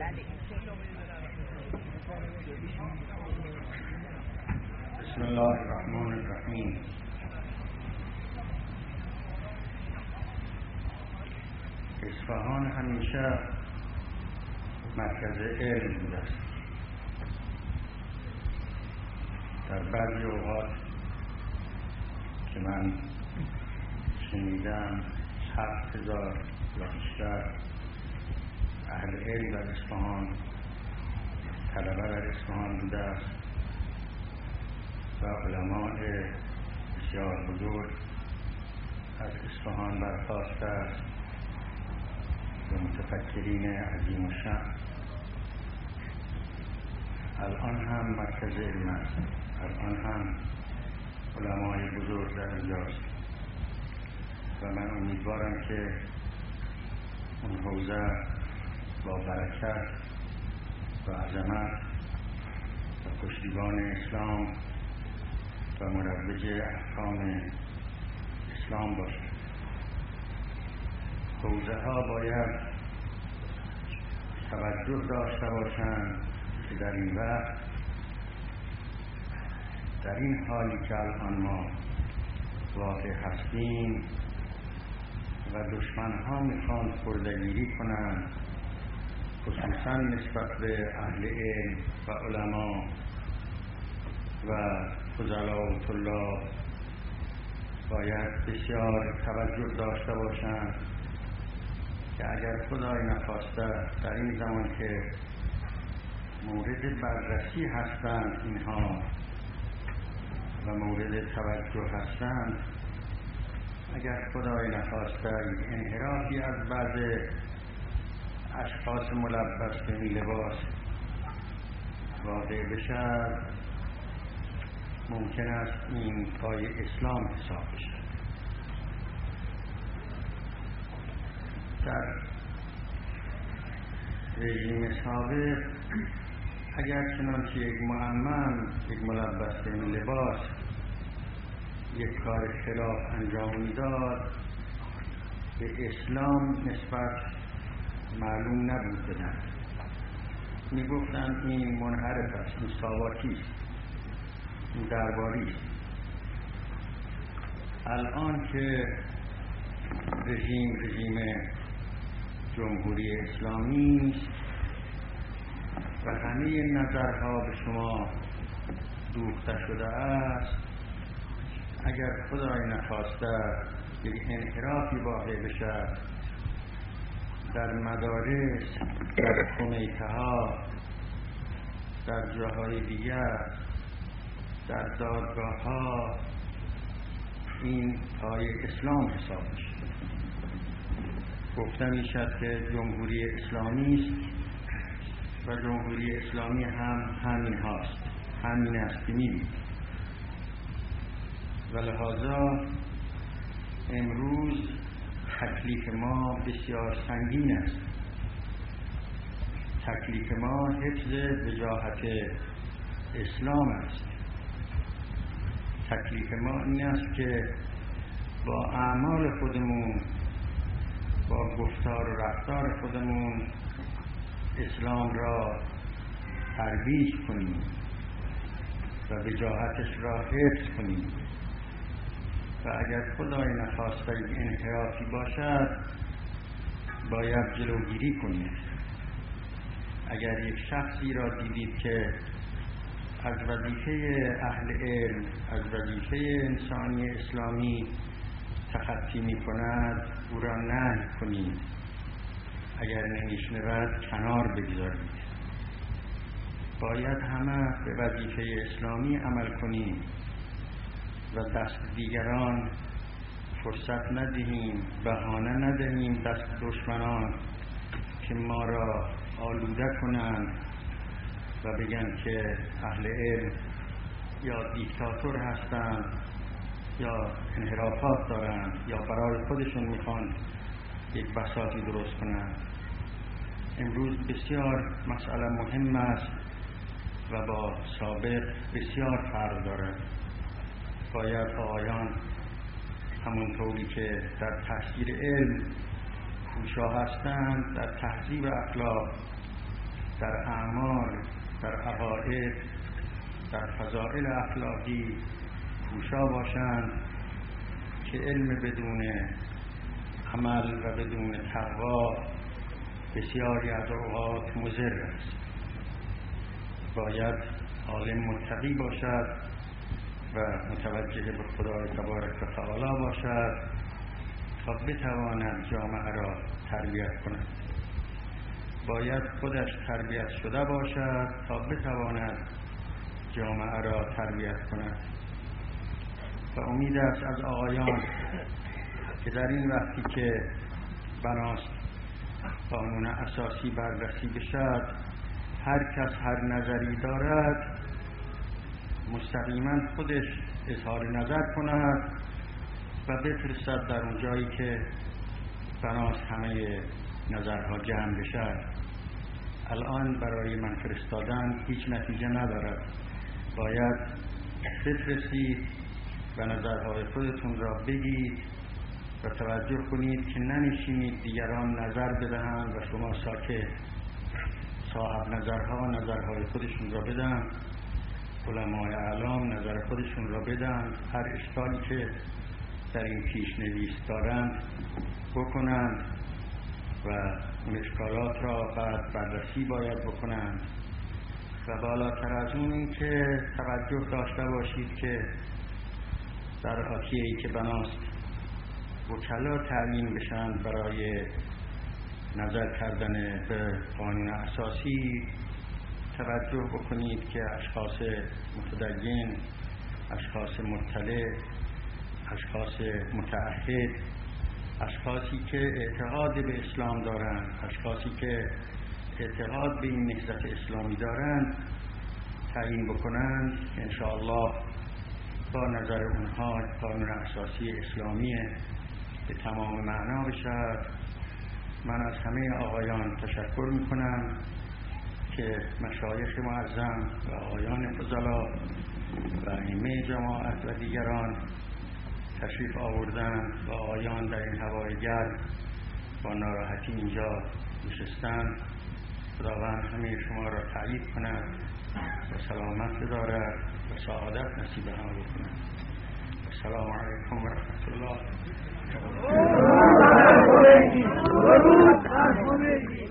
بسم الله الرحمن الرحیم. اصفهان همیشه مرکز علم بوده است. در بعضی اوقات که من شنیدم 7,000 یا بیشتر اهل علم در اصفهان، طلبه در اصفهان بوده است و علماء بسیار بزرگ از اصفهان برخاسته است و متفکرین عظیم الشأن. الان هم مرکز علم است، الان هم علمای بزرگ در اینجاست و من امیدوارم که اون حوزه با برکت و عظمت و پشتیبان اسلام و مروج احکام اسلام باشد. حوزه ها باید توجه داشته باشند که در این وقت، در این حالی که الان ما واقع هستیم و دشمن ها میخوان خردگیری کنند، خصوصا نسبت به اهل علم و علما و فضلا و طلاب، باید بسیار توجه داشته باشند که اگر خدای نخواسته در این زمان که مورد بررسی هستند اینها و مورد توجه هستند، اگر خدای نخواسته انحرافی از بعض اشخاص ملبس به این لباس واقع بشد، ممکن است این پای اسلام حساب بشد. در رژیم سابق اگر چنانچه یک معمم، یک ملبس به این لباس یک کار خلاف انجام میداد، به اسلام نسبت معلوم نبود بدن، میگفتند این منحرف است، این ساواکی است، این درباری است. الان که رژیم جمهوری اسلامی است و همه نظرها به شما دوخته شده است، اگر خدای نخواسته یک انحرافی واقع بشد در مدارس، در کمیته ها، در جاهای دیگر، در دادگاه ها، این پای اسلام حساب میشه. گفته میشد که جمهوری اسلامی است و جمهوری اسلامی هم همین هاست، همین است که میبینید. و لحاظا امروز تکلیف ما بسیار سنگین است. تکلیف ما حفظ وجاهت اسلام است. تکلیف ما این است که با اعمال خودمون، با گفتار و رفتار خودمون اسلام را ترویج کنیم و وجاهتش را حفظ کنیم و اگر خدای نخواسته انحرافی باشد باید جلوگیری کنیم. اگر یک شخصی را دیدید که از وظیفه اهل علم، از وظیفه انسانی اسلامی تخطی می کند، او را نهی کنید. اگر نمیشنود کنار بگذارید. باید همه به وظیفه اسلامی عمل کنیم و دست دیگران فرصت ندهیم، بهانه ندهیم دست دشمنان که ما را آلوده کنند و بگن که اهل علم یا دیکتاتور هستند یا انحرافات دارند یا برای خودشون میخوان یک بساطی درست کنند. امروز بسیار مسئله مهم است و با سابق بسیار فرق دارد. باید آقایان همونطوری که در تحصیل علم کوشا هستند، در تهذیب اخلاق در اعمال، در عقاید، در فضائل اخلاقی کوشا باشند که علم بدون عمل و بدون تقوا بسیاری از اوقات مضر است. باید عالم متقی باشد و متوجه به خدای تبارک و تعالی باشد تا بتواند جامعه را تربیت کند. باید خودش تربیت شده باشد تا بتواند جامعه را تربیت کند. و امید است از آقایان که در این وقتی که بناست قانون اساسی بررسی بشد، هر کس هر نظری دارد مستقیما خودش اظهار نظر کند و بفرستد در اون جایی که بناست همه نظرها جمع بشد. الان برای من فرستادن هیچ نتیجه ندارد. باید بفرستید و نظرهای خودتون را بگید و توجه کنید که ننشینید دیگران نظر بدهند و شما ساکت. صاحب نظرها نظرهای خودشون را بدن، علمای اعلام نظر خودشون را بدن، هر اشکالی که در این پیشنویس دارند بکنند و اون اشکالات را بعد بررسی باید بکنند. و بالاتر از اون این که توجه داشته باشید که در آتیه‌ای که بناست وکلا تعیین بشن برای نظر کردن به قانون اساسی، توجه بکنید که اشخاص متدین، اشخاص مطلع، اشخاص متعهد، اشخاصی که اعتقاد به اسلام دارند، اشخاصی که اعتقاد به این نهضت اسلامی دارند تعیین بکنند که انشاءالله با نظر اونها قانون اساسی اسلامی به تمام معنا بشد. من از همه آقایان تشکر میکنم که مشایخ معظم و آقایان فضلا و ائمه جماعت و دیگران تشریف آوردند و آقایان در این هوای گرم با ناراحتی اینجا نشستند. خداوند همه شما را تأیید کند و سلامت بدارد و سعادت نصیب همه بکند. السلام علیکم و رحمت الله.